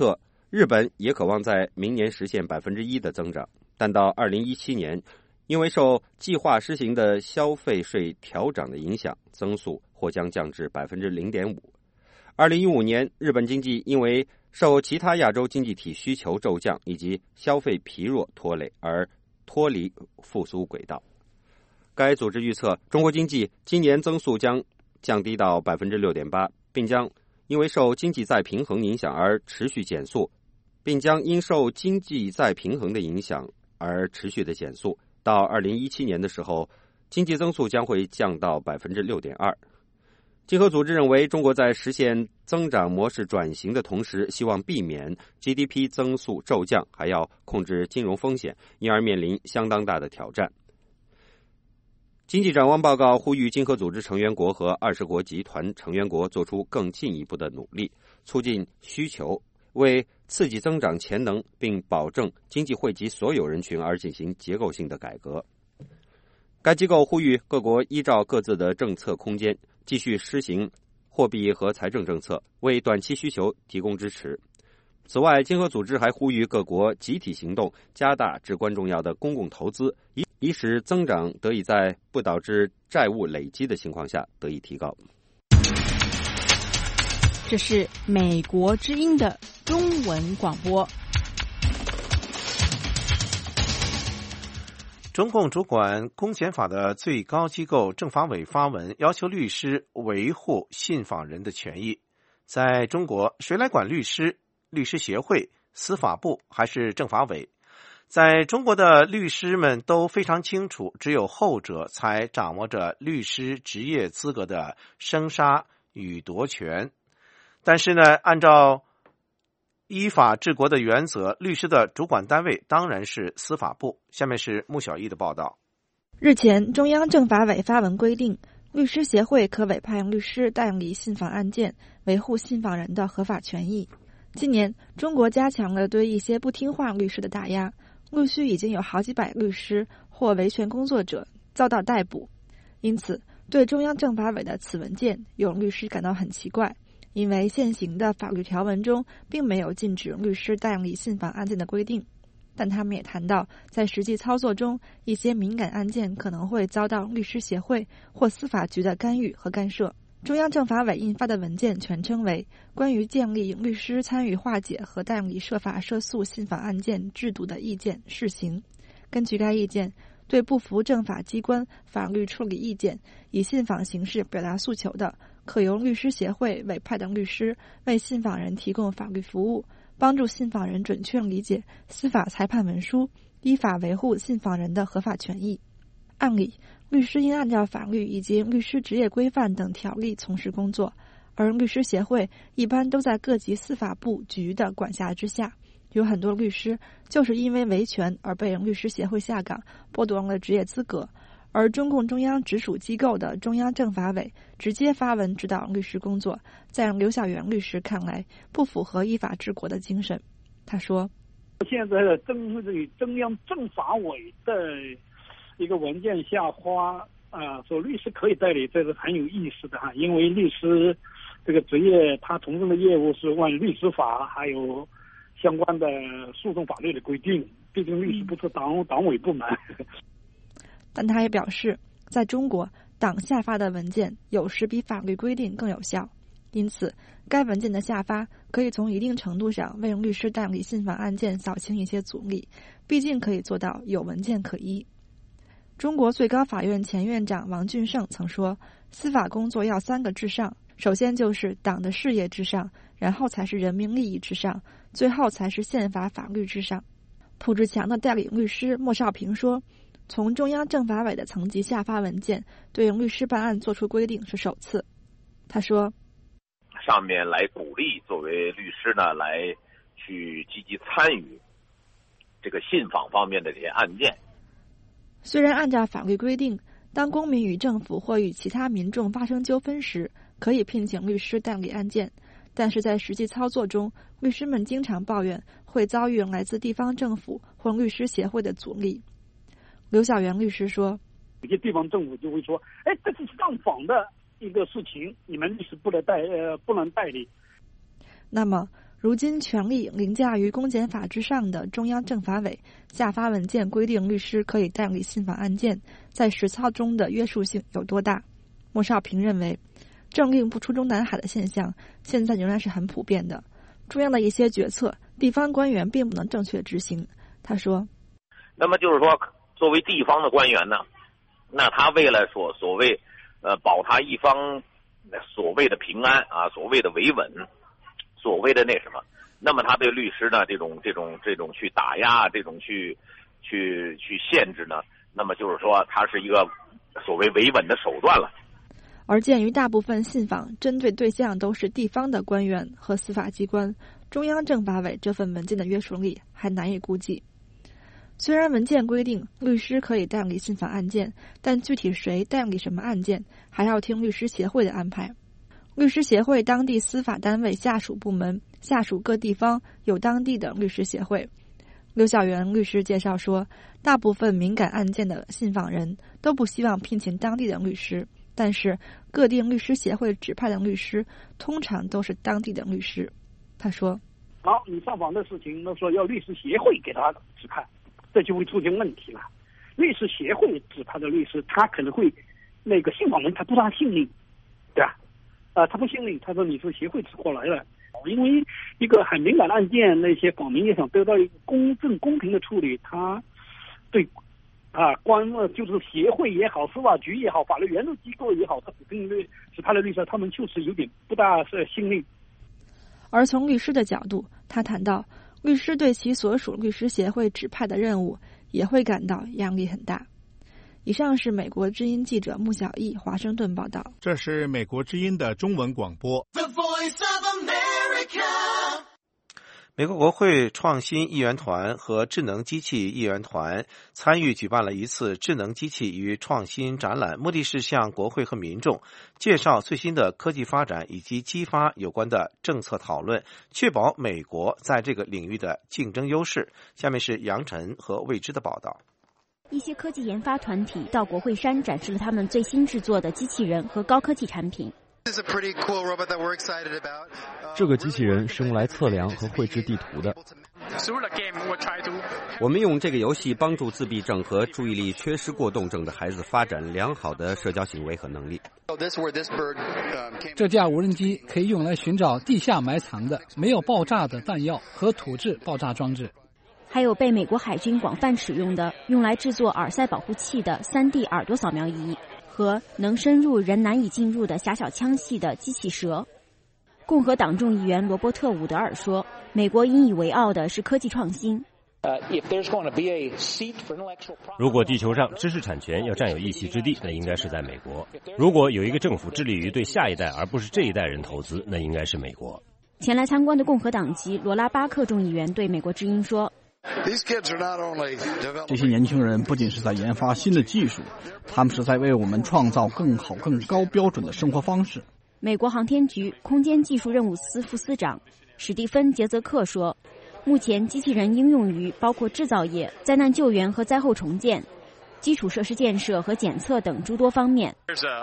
日本也渴望在明年实现百分之一的增长，但到二零一七年，因为受计划施行的消费税调整的影响，增速或将降至百分之零点五。二零一五年，日本经济因为受其他亚洲经济体需求骤降以及消费疲弱拖累而脱离复苏轨道。该组织预测，中国经济今年增速将降低到百分之六点八，并将因为受经济再平衡影响而持续减速，并将因受经济再平衡的影响而持续的减速。到二零一七年的时候，经济增速将会降到百分之六点二。经合组织认为，中国在实现增长模式转型的同时，希望避免 G D P 增速骤降，还要控制金融风险，因而面临相当大的挑战。经济展望报告呼吁经合组织成员国和二十国集团成员国做出更进一步的努力，促进需求，为刺激增长潜能并保证经济惠及所有人群而进行结构性的改革。该机构呼吁各国依照各自的政策空间，继续施行货币和财政政策，为短期需求提供支持。此外，经合组织还呼吁各国集体行动，加大至关重要的公共投资，以以使增长得以在不导致债务累积的情况下得以提高。 这是美国之音的中文广播。 中共主管公检法的最高机构政法委发文，要求律师维护信访人的权益。在中国，谁来管律师？律师协会、司法部还是政法委？在中国的律师们都非常清楚，只有后者才掌握着律师职业资格的生杀予夺权。但是呢，按照依法治国的原则，律师的主管单位当然是司法部。下面是穆小艺的报道。 日前，中央政法委发文规定，律师协会可委派律师代理信访案件，维护信访人的合法权益。今年，中国加强了对一些不听话律师的打压，陆续已经有好几百律师或维权工作者遭到逮捕。因此，对中央政法委的此文件，有律师感到很奇怪。因为现行的法律条文中并没有禁止律师代理信访案件的规定，但他们也谈到，在实际操作中，一些敏感案件可能会遭到律师协会或司法局的干预和干涉。中央政法委印发的文件全称为《关于建立律师参与化解和代理涉法涉诉信访案件制度的意见试行》。根据该意见，对不服政法机关法律处理意见，以信访形式表达诉求的，可由律师协会委派的律师为信访人提供法律服务，帮助信访人准确理解司法裁判文书，依法维护信访人的合法权益。按理，律师应按照法律以及律师职业规范等条例从事工作，而律师协会一般都在各级司法部局的管辖之下。有很多律师就是因为维权而被律师协会下岗，剥夺了职业资格。而中共中央直属机构的中央政法委直接发文指导律师工作，在刘晓元律师看来不符合依法治国的精神。他说， 现在的中中央政法委的一个文件下发啊、呃，说律师可以代理，这是很有意思的哈，因为律师这个职业他从事的业务是按律师法还有相关的诉讼法律的规定，毕竟律师不是党党委部门。 但他也表示，在中国，党下发的文件有时比法律规定更有效，因此该文件的下发可以从一定程度上为律师代理信访案件扫清一些阻力，毕竟可以做到有文件可依。中国最高法院前院长王俊胜曾说，司法工作要三个至上，首先就是党的事业至上，然后才是人民利益至上，最后才是宪法法律至上。蒲志强的代理律师莫少平说，从中央政法委的层级下发文件对律师办案作出规定是首次。他说， 上面来鼓励作为律师呢来去积极参与这个信访方面的这些案件。 虽然按照法律规定，当公民与政府或与其他民众发生纠纷时，可以聘请律师代理案件，但是在实际操作中，律师们经常抱怨会遭遇来自地方政府或律师协会的阻力。刘晓元律师说， 有些地方政府就会说，哎，这是上访的一个事情，你们律师不能代呃不能代理。 那么， 如今权力凌驾于公检法之上的中央政法委下发文件规定律师可以代理信访案件，在实操中的约束性有多大？莫少平认为，政令不出中南海的现象现在仍然是很普遍的，中央的一些决策地方官员并不能正确执行。他说， 那么就是说作为地方的官员呢，那他为了说所谓呃保他一方所谓的平安啊，所谓的维稳，所谓的那什么，那么他对律师呢这种这种这种去打压，这种去去去限制呢，那么就是说他是一个所谓维稳的手段了。 而鉴于大部分信访针对对象都是地方的官员和司法机关，中央政法委这份文件的约束力还难以估计。虽然文件规定律师可以代理信访案件，但具体谁代理什么案件，还要听律师协会的安排。律师协会当地司法单位下属部门下属各地方有当地的律师协会。刘晓元律师介绍说，大部分敏感案件的信访人都不希望聘请当地的律师，但是各地律师协会指派的律师通常都是当地的律师。他说， 好，你上访的事情那说要律师协会给他指派，这就会出现问题了。律师协会指派的律师，他可能会那个信访人他不大信令，对吧？啊、呃，他不信令，他说你是协会指过来了。因为一个很敏感的案件，那些访民也想得到一个公正公平的处理，他对啊官就是协会也好，司法局也好，法律援助机构也好，他跟律指派的律师，他们就是有点不大是信令。 而从律师的角度，他谈到，律师对其所属律师协会指派的任务也会感到压力很大。以上是美国之音记者穆小艺华盛顿报道。 这是美国之音的中文广播。 美国国会创新议员团和智能机器议员团参与举办了一次智能机器与创新展览，目的是向国会和民众介绍最新的科技发展以及激发有关的政策讨论，确保美国在这个领域的竞争优势。下面是杨晨和魏之的报道。 一些科技研发团体到国会山展示了他们最新制作的机器人和高科技产品。 这个机器人是用来测量和绘制地图的。 我们用这个游戏帮助自闭症和注意力缺失过动症的孩子发展良好的社交行为和能力。 这架无人机可以用来寻找地下埋藏的没有爆炸的弹药和土制爆炸装置。 还有被美国海军广泛使用的用来制作耳塞保护器的 三 D 耳朵扫描仪和能深入人难以进入的狭小腔隙的机器蛇。共和党众议员罗伯特·伍德尔说，美国引以为傲的是科技创新。 如果地球上知识产权要占有一席之地，那应该是在美国。如果有一个政府致力于对下一代而不是这一代人投资，那应该是美国。 前来参观的共和党籍罗拉巴克众议员对美国之音说， 这些年轻人不仅是在研发新的技术，他们是在为我们创造更好更高标准的生活方式。 美国航天局空间技术任务司副司长史蒂芬·杰泽克说，目前机器人应用于包括制造业、灾难救援和灾后重建、基础设施建设和检测等诸多方面。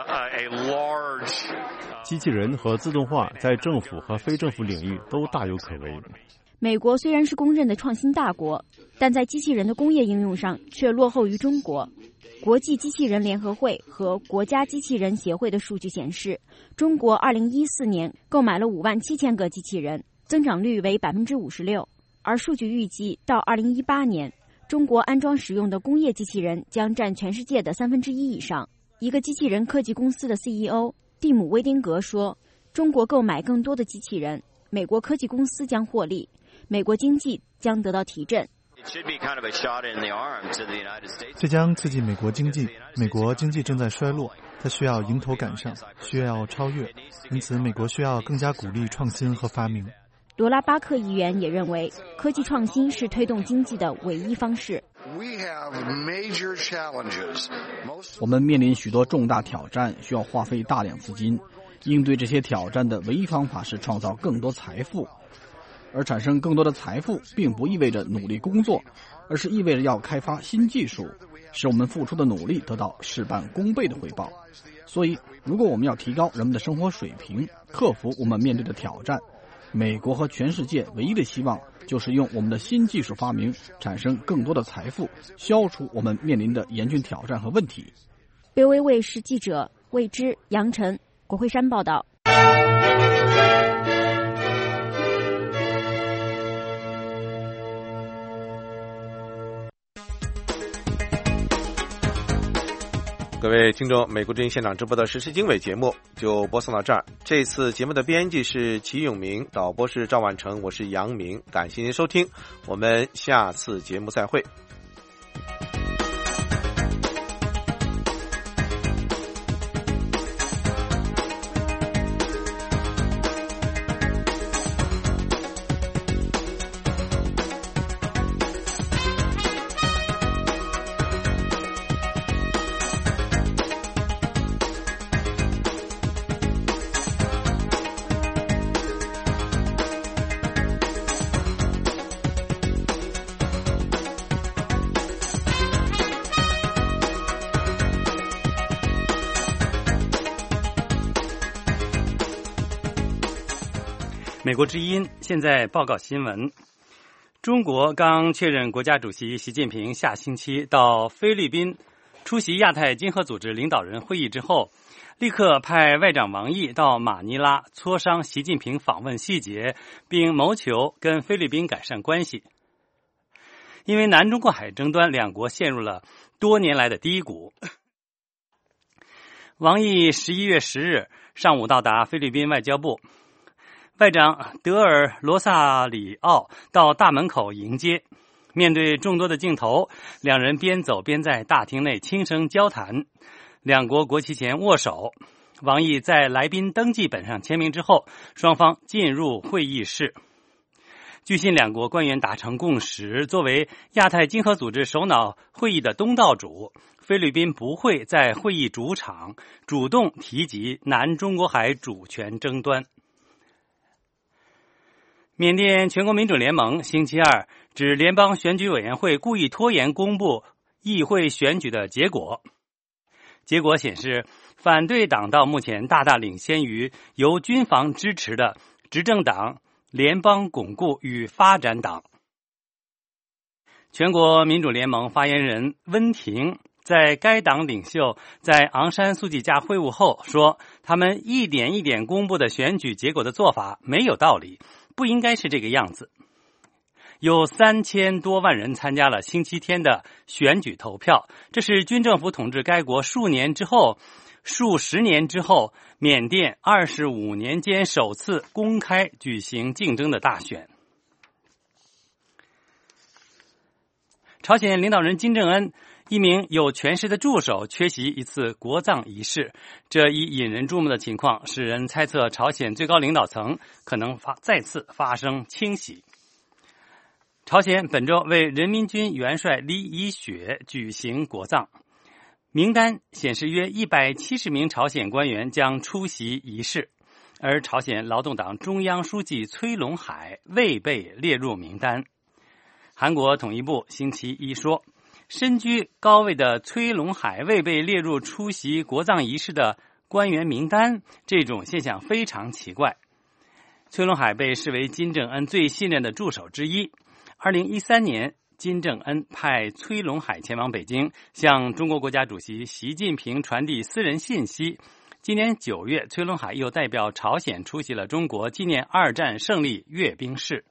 机器人和自动化在政府和非政府领域都大有可为。 美国虽然是公认的创新大国，但在机器人的工业应用上却落后于中国。国际机器人联合会和国家机器人协会的数据显示，中国二零一四年购买了五万七千个机器人，增长率为百分之五十六。而数据预计到二零一八年，中国安装使用的工业机器人将占全世界的三分之一以上。一个机器人科技公司的 C E O 蒂姆·威丁格说，中国购买更多的机器人，美国科技公司将获利，美国经济将得到提振。 这将刺激美国经济，美国经济正在衰落，它需要迎头赶上，需要超越，因此美国需要更加鼓励创新和发明。 罗拉巴克议员也认为，科技创新是推动经济的唯一方式。 我们面临许多重大挑战，需要花费大量资金。应对这些挑战的唯一方法是创造更多财富。而产生更多的财富并不意味着努力工作，而是意味着要开发新技术，使我们付出的努力得到事半功倍的回报。所以如果我们要提高人们的生活水平，克服我们面对的挑战， 美国和全世界唯一的希望就是用我们的新技术发明产生更多的财富，消除我们面临的严峻挑战和问题。 B O A 卫视记者魏之、杨晨、国会山报道。 各位听众，美国之音现场直播的时事经纬节目就播送到这儿。这次节目的编辑是齐永明，导播是赵万成，我是杨明，感谢您收听，我们下次节目再会。 美国之音现在报告新闻：中国刚确认国家主席习近平下星期到菲律宾出席亚太经合组织领导人会议之后，立刻派外长王毅到马尼拉磋商习近平访问细节，并谋求跟菲律宾改善关系。因为南中国海争端，两国陷入了多年来的低谷。王毅十一月十日上午到达菲律宾外交部，外长德尔罗萨里奥到大门口迎接，面对众多的镜头，两人边走边在大厅内轻声交谈，两国国旗前握手。王毅在来宾登记本上签名之后，双方进入会议室。据信两国官员达成共识，作为亚太经合组织首脑会议的东道主，菲律宾不会在会议主场主动提及南中国海主权争端。缅甸全国民主联盟星期二指联邦选举委员会故意拖延公布议会选举的结果。结果显示，反对党到目前大大领先于由军方支持的执政党联邦巩固与发展党。全国民主联盟发言人温婷在该党领袖在昂山素季家会晤后说，他们一点一点公布的选举结果的做法没有道理，不应该是这个样子。有三千多万人参加了星期天的选举投票，这是军政府统治该国数年之后、数十年之后，缅甸二十五年间首次公开举行竞争的大选。朝鲜领导人金正恩一名有权势的助手缺席一次国葬仪式，这一引人注目的情况使人猜测朝鲜最高领导层可能发再次发生清洗。朝鲜本周为人民军元帅李以雪举行国葬，名单显示约一百七十名朝鲜官员将出席仪式，而朝鲜劳动党中央书记崔龙海未被列入名单。韩国统一部星期一说，身居高位的崔龙海未被列入出席国葬仪式的官员名单，这种现象非常奇怪。崔龙海被视为金正恩最信任的助手之一。二零一三年，金正恩派崔龙海前往北京，向中国国家主席习近平传递私人信息。今年九月，崔龙海又代表朝鲜出席了中国纪念二战胜利阅兵式。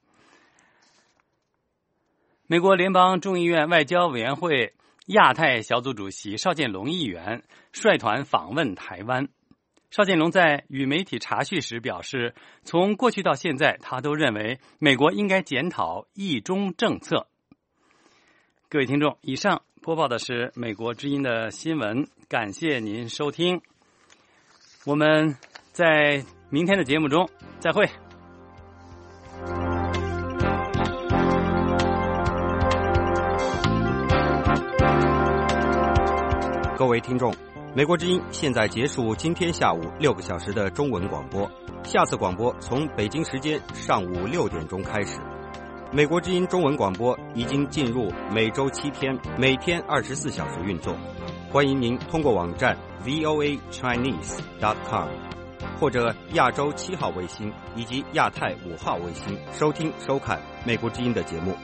美国联邦众议院外交委员会亚太小组主席邵建龙议员率团访问台湾。邵建龙在与媒体查叙时表示，从过去到现在，他都认为美国应该检讨一中政策。各位听众，以上播报的是美国之音的新闻，感谢您收听。我们在明天的节目中再会。 各位听众，美国之音现在结束今天下午六个小时的中文广播，下次广播从北京时间上午六点钟开始。美国之音中文广播已经进入每周七天，每天二十四小时运作。欢迎您通过网站 V O A Chinese dot com 或者亚洲七号卫星以及亚太五号卫星收听收看美国之音的节目。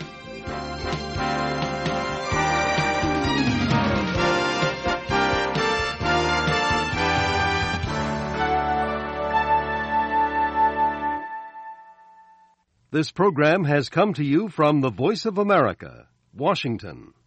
This program has come to you from the Voice of America, Washington.